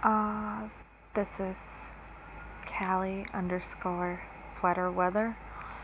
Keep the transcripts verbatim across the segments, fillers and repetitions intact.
Uh, this is Callie underscore sweater weather.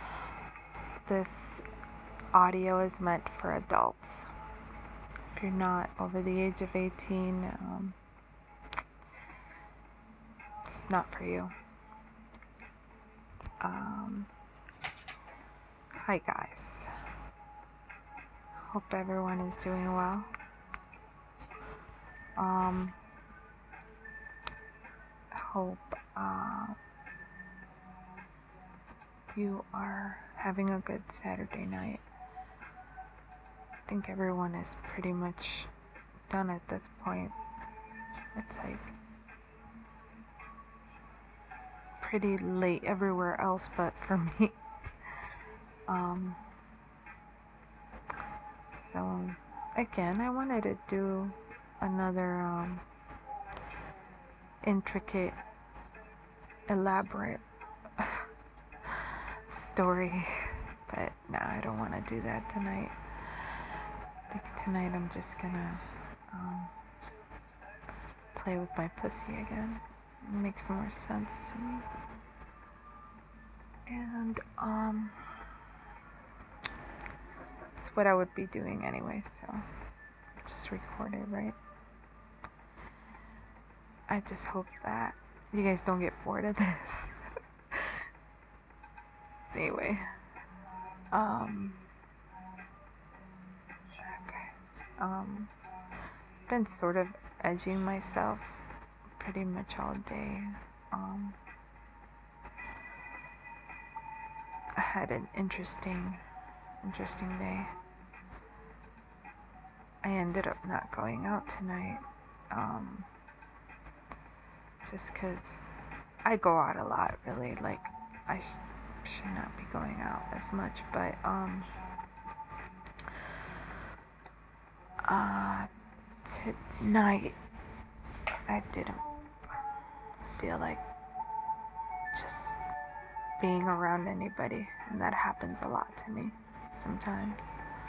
This audio is meant for adults. If you're not over the age of eighteen, um, it's not for you. Um, hi guys. Hope everyone is doing well. Um, hope uh, you are having a good Saturday night. I think everyone is pretty much done at this point. It's like pretty late everywhere else but for me. Um, so again, I wanted to do another um, intricate, elaborate story, but no, I don't want to do that tonight. I think tonight I'm just gonna um, play with my pussy again. It makes more sense to me. And um, it's what I would be doing anyway, so just record it, right? I just hope that you guys don't get bored of this. Anyway, um, okay, um, been sort of edging myself pretty much all day. Um, I had an interesting, interesting day. I ended up not going out tonight, um, just cause I go out a lot, really, like, I sh- should not be going out as much, but, um, uh, tonight, I didn't feel like just being around anybody, and that happens a lot to me sometimes.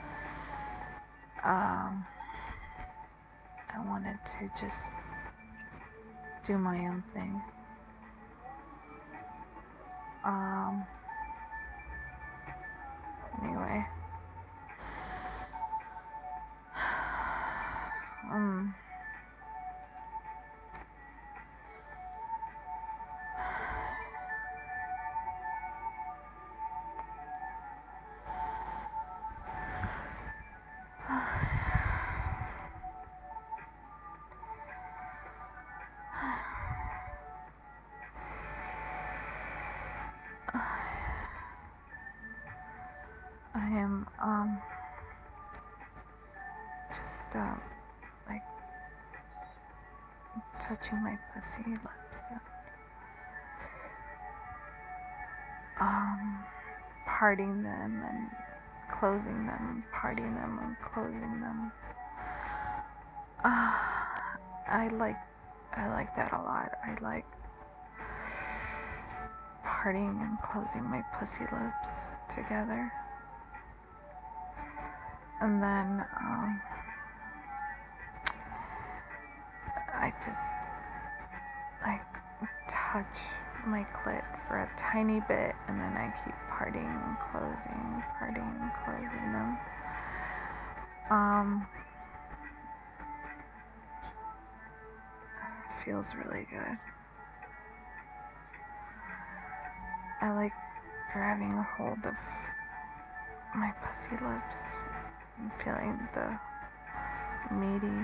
Um, I wanted to just do my own thing. Um, anyway. Um, I am, um, just, uh, like, touching my pussy lips and, um, parting them and closing them, parting them and closing them. Uh, I like, I like that a lot. I like parting and closing my pussy lips together. And then, um, I just, like, touch my clit for a tiny bit, and then I keep parting and closing, parting and closing them. Um, feels really good. I like grabbing a hold of my pussy lips and feeling the meaty,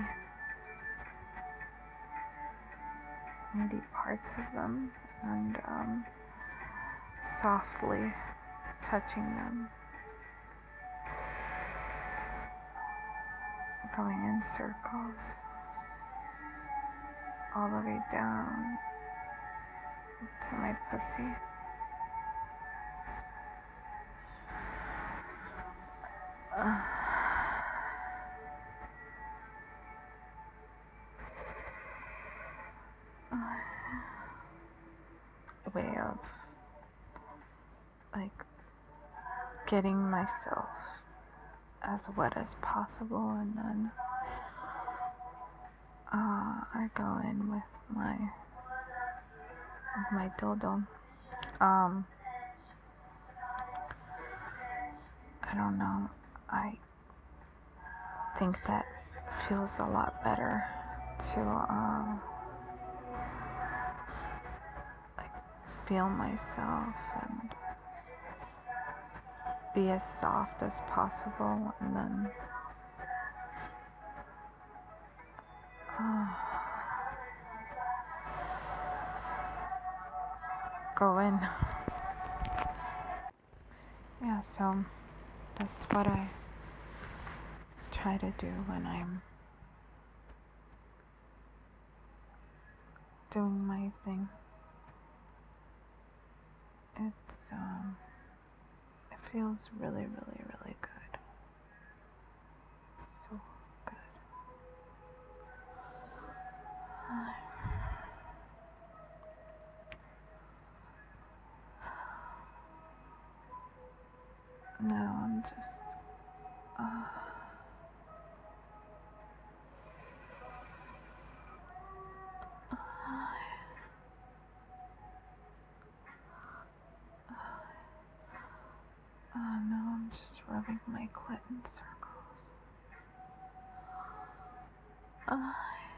meaty parts of them, and um, softly touching them, going in circles all the way down to my pussy. Uh, way of like getting myself as wet as possible, and then uh, I I go in with my with my dildo. Um, I don't know. I think that feels a lot better to um, like feel myself and be as soft as possible, and then uh, go in. Yeah, so that's what I try to do when I'm doing my thing. It's um it feels really, really, really good. So good. Now I'm just uh, uh, now I'm just rubbing my clit in circles. Uh,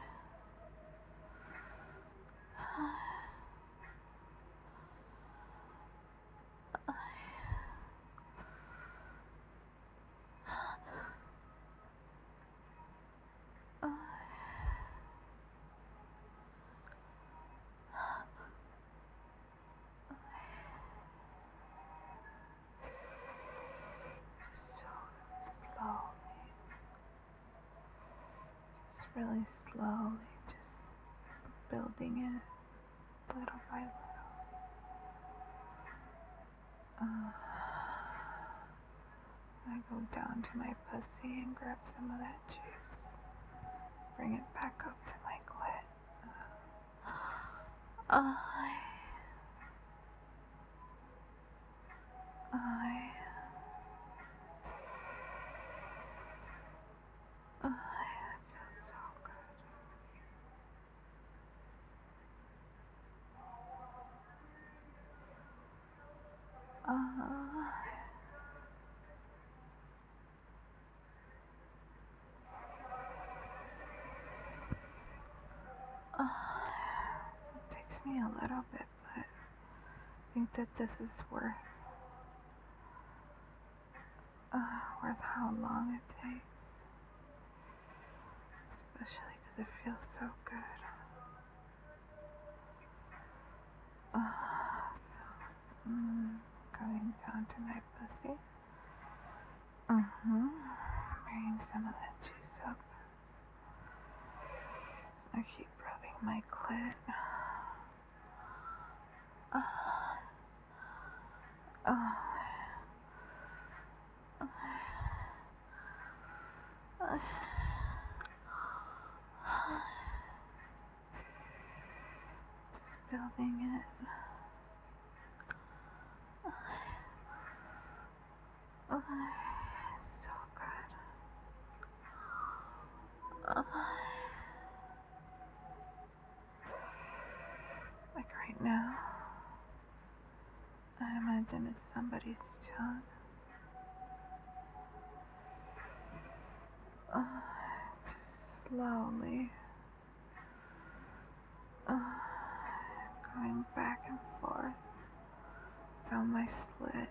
just so slowly, just really slowly, just building it little by little. Uh, I go down to my pussy and grab some of that juice. Bring it back up to my clit. I, I, I, it feels so good. Uh, uh, so it takes me a little bit, but I think that this is worth, uh, worth how long it takes. Especially because it feels so good. Uh, so, mm, going down to my pussy. Mm-hmm. Bringing some of that juice up. I keep rubbing my clit. Uh, uh, uh, just building it. Uh, it's so good. Uh, like right now, I imagine it's somebody's tongue. Uh, just slowly. Uh, going back and forth down my slit.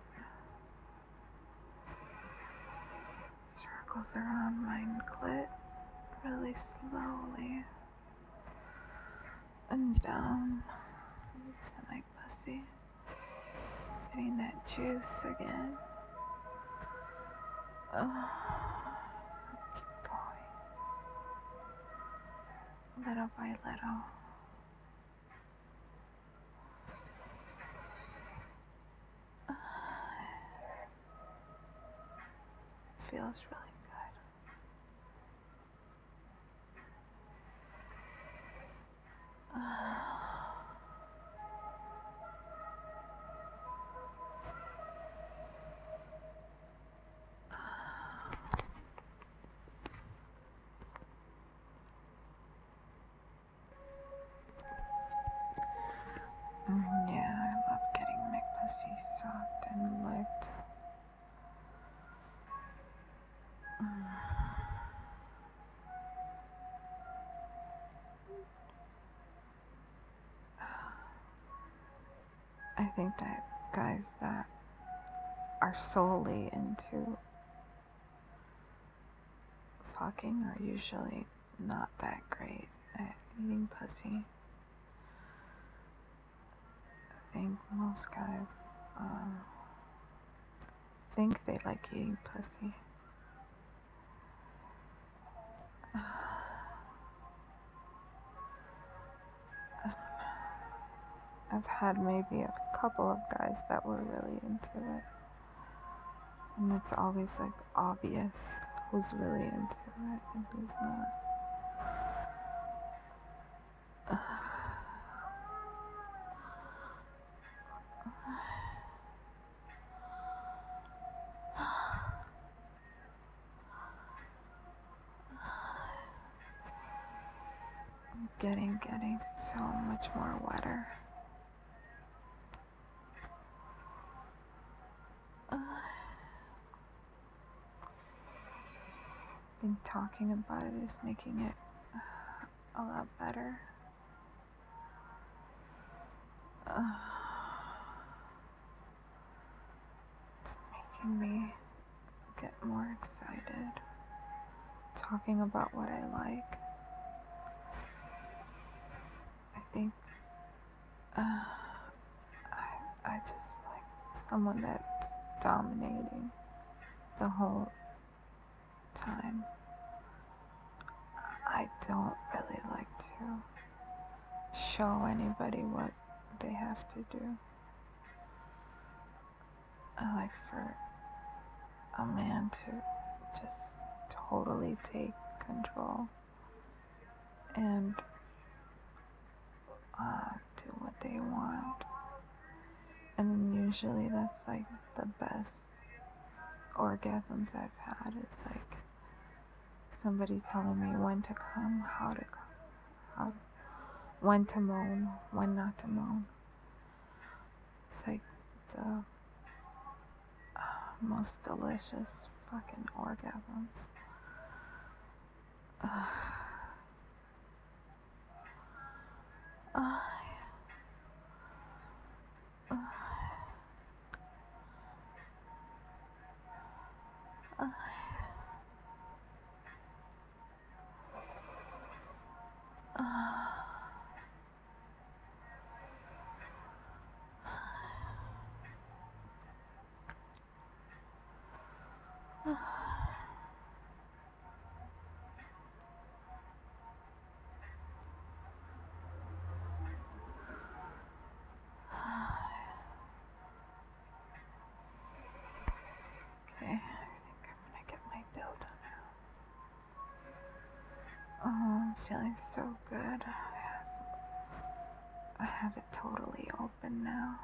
Circles around my clit really slowly. And down to my pussy. Getting that juice again. Oh, keep going. Little by little. Feels really good. pussy sucked and licked. I think that guys that are solely into fucking are usually not that great at eating pussy. I think most guys um, think they like eating pussy. I've had maybe a couple of guys that were really into it. And it's always like obvious who's really into it and who's not. I'm getting, getting so much more wetter. I think talking about it is making it a lot better. Uh, it's making me get more excited talking about what I like. I think uh, I, I just like someone that's dominating the whole time. I don't really like to show anybody what they have to do. I like for a man to just totally take control and uh, do what they want. And usually that's like the best orgasms I've had is like somebody telling me when to come, how to come, how, when to moan, when not to moan. It's like the uh, most delicious fucking orgasms. Uh, uh, uh, uh. Okay, I think I'm gonna get my dildo now. Oh, I'm feeling so good. I have, I have it totally open now.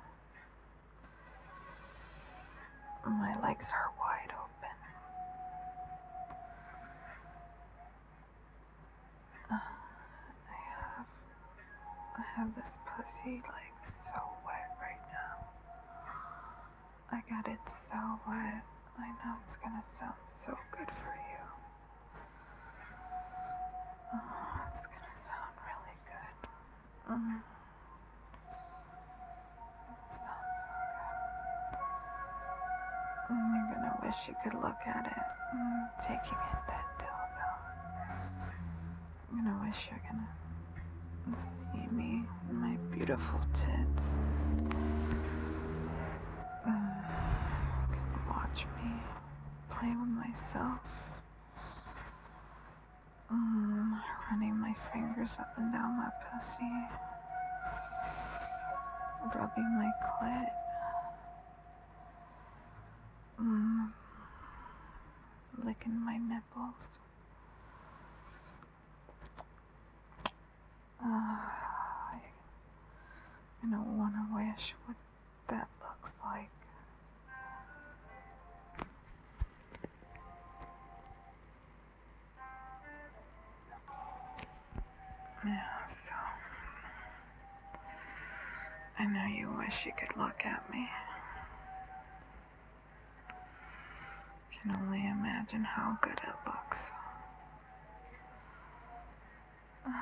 My legs are wide open. Uh, I have, I have this pussy like so wet right now. I got it so wet. I know it's gonna sound so good for you. Oh, it's gonna sound really good. Mm. It's gonna sound so good. Mm, you're gonna wish you could look at it. Mm, taking in that dildo. You're gonna wish you're gonna see me and my beautiful tits. Mm, you could watch me play with myself. Mm, running my fingers up and down my pussy. Rubbing my clit. Mm, licking my nipples. Uh, you're gonna wanna wish what that looks like. Yeah, so I know you wish you could look at me. can only imagine how good it looks. Oh,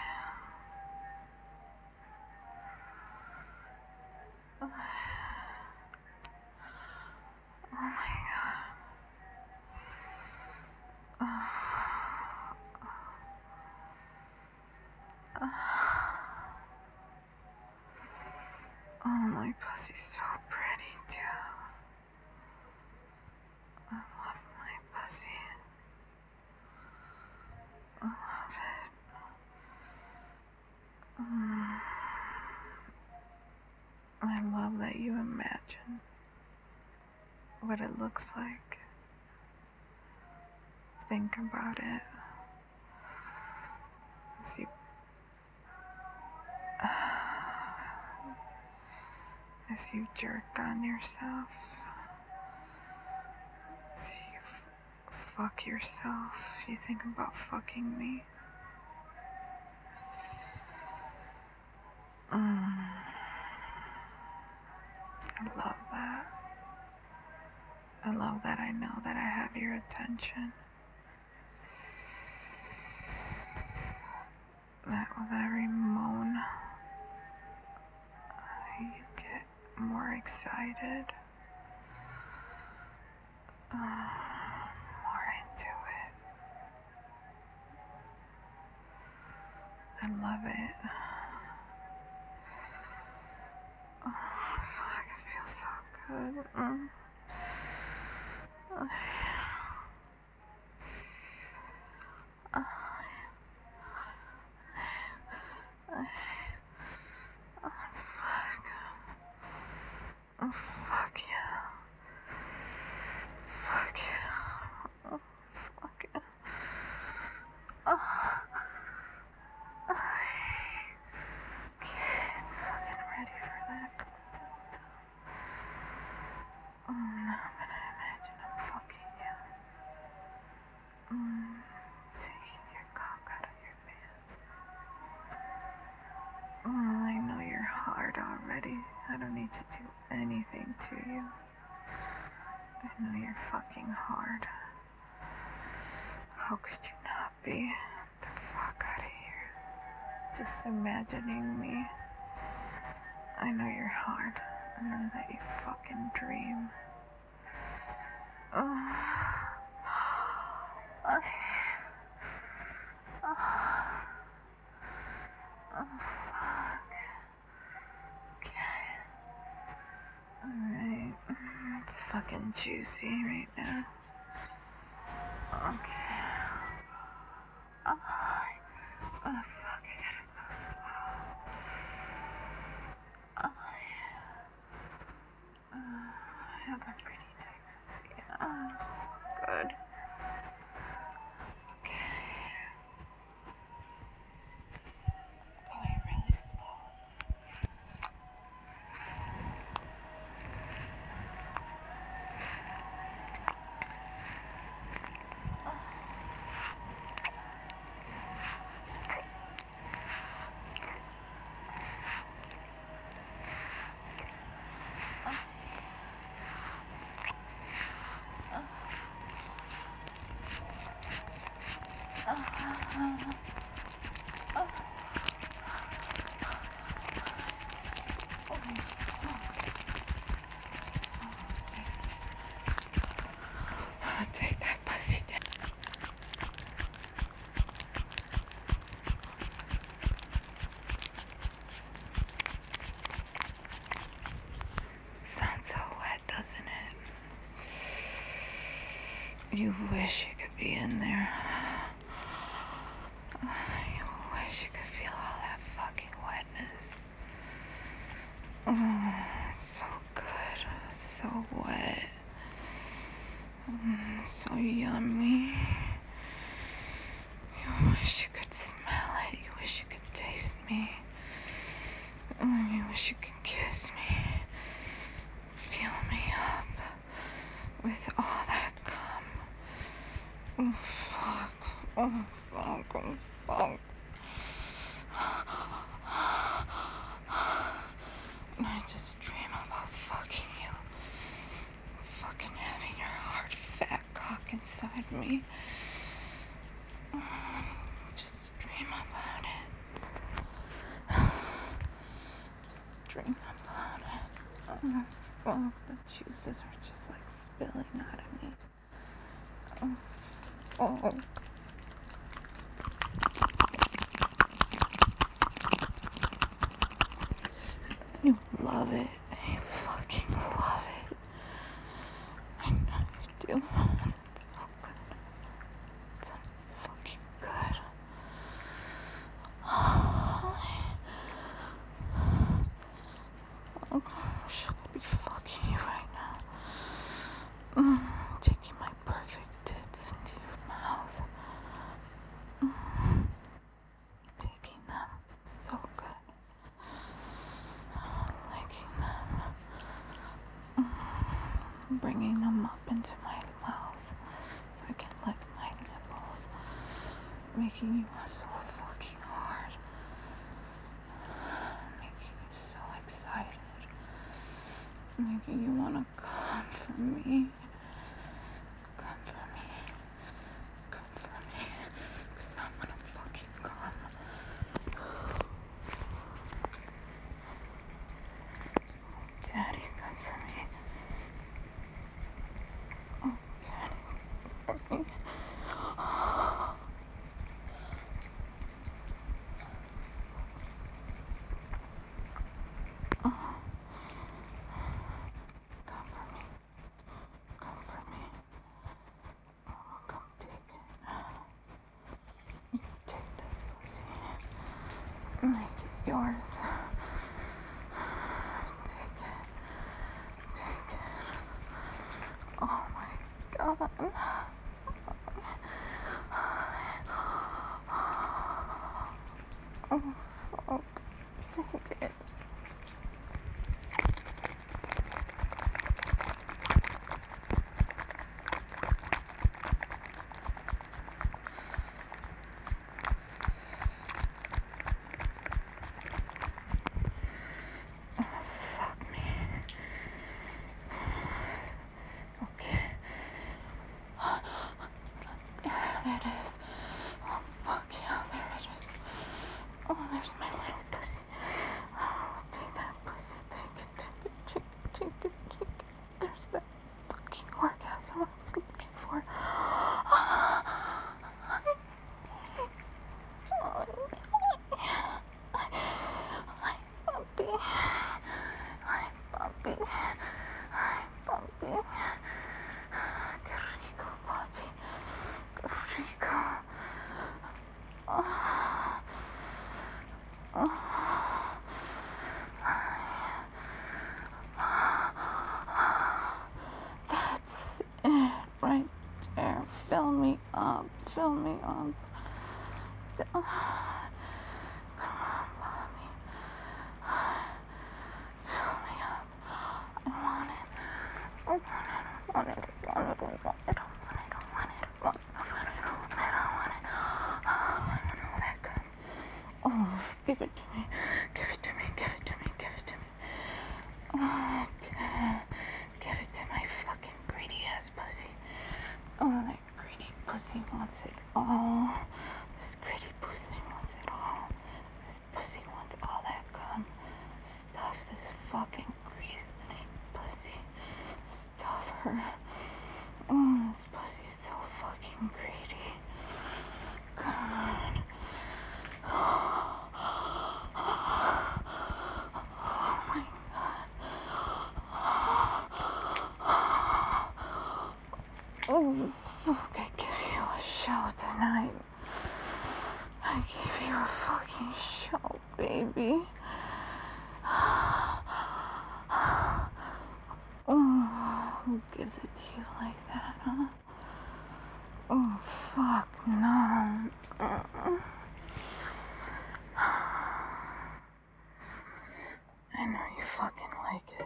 oh my god. Oh. Oh, my pussy's so pretty too. I love my pussy. I love it. Mm. I love that you imagine what it looks like. Think about it as you as you jerk on yourself, as you f- fuck yourself. You think about fucking me. Mm. I love that. I love that I know that I have your attention. That with every moan, you get more excited, uh, more into it. I love it. Oh, fuck, it feels so good. Mm. Oh, oh, oh, fuck. Oh, fuck yeah. Fuck yeah. Oh, fuck yeah. Oh. Okay, it's fucking ready for that. Oh, no, but I imagine I'm fucking you. Mm, taking your cock out of your pants. Mm, I know you're hard already. I don't need to do anything to you. I know you're fucking hard. How could you not be? Get the fuck out of here. Just imagining me. I know you're hard. I know that you fucking dream. Oh. Oh. Oh. Oh, fuck. Okay. Alright. It's fucking juicy right now. Okay. Oh, oh fuck, I gotta go slow. Oh, yeah. Uh, I have a pretty tight pussy. Oh, so good. Okay. Going really slow. Take that pussy down. It sounds so wet, doesn't it? You wish you could be in there. You wish you could feel all that fucking wetness. Oh, so good. So wet. Mm, so yummy. You wish you could smell it. You wish you could taste me. Mm, you wish you could kiss me. Feel me up with all that cum. Oh, fuck. Oh, fuck. Oh, fuck. I just dream about fucking you. Fucking having your hard, fat cum inside me. Just dream about it. Just dream about it. Oh, the juices are just like spilling out of me. Oh. Oh. You love it. You fucking love it. I know you do. That's so good. It's so fucking good. Oh, should I be fucking you right now? Mm, taking my perfect tits into your mouth. Mm, taking them so good. Licking them. Mm, bringing them up into my mouth so I can lick my nipples. Making you so fucking hard. Making you so excited. Making you want to come for me. Come for me. Come for me. Because I'm gonna fucking come. Daddy, come for me. Oh, Daddy, come for me. Oh. Come for me. Come for me. Oh, come take it. Take this pussy. Make it yours. Take it. Take it. Oh my god. Oh fuck. Take it. Fuck me. Okay. There it is. Oh fuck yeah, there it is. Oh, there's my little pussy. Oh, take that pussy. Take it, take it, take it, take it, take it. There's that fucking orgasm I was looking for. Hi, puppy. Hi, puppy. Hi, puppy. Qué rico, puppy. Qué rico. Oh. Oh. That's it right there. Fill me up. Fill me up. Come on, Bobby. Fill me up. I want it. I want it. I want it. I want it. I want it. I want it. I want it. I want it. I want it. Oh, I want all that cum. Oh, give it to me. Give it to me. Give it to me. Give it to me. Oh, give it to my fucking greedy ass pussy. Oh, that greedy pussy wants it all. This greedy pussy wants it all. This pussy wants all that cum. Stuff this fucking greedy pussy. Stuff her. Oh, this pussy's so fucking greedy. God. Oh my god. Oh, fuck, I give you a show tonight. I give you a fucking show, baby. Oh, who gives it to you like that, huh? Oh, fuck, no. Mm-mm. I know you fucking like it.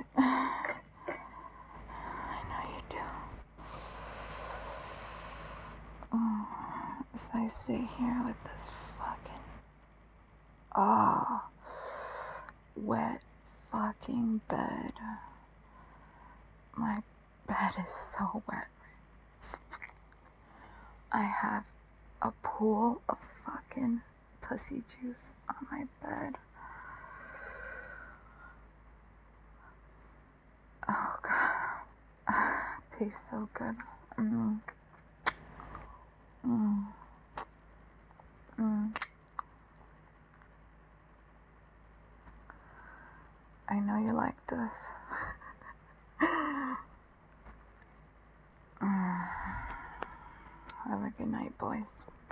I know you do. Oh, as I sit here with this fucking, oh, wet fucking bed. My bed is so wet. I have a pool of fucking pussy juice on my bed. Oh god. Tastes so good. Mm. Mm. Mm. I know you like this. Mm. Have a good night, boys.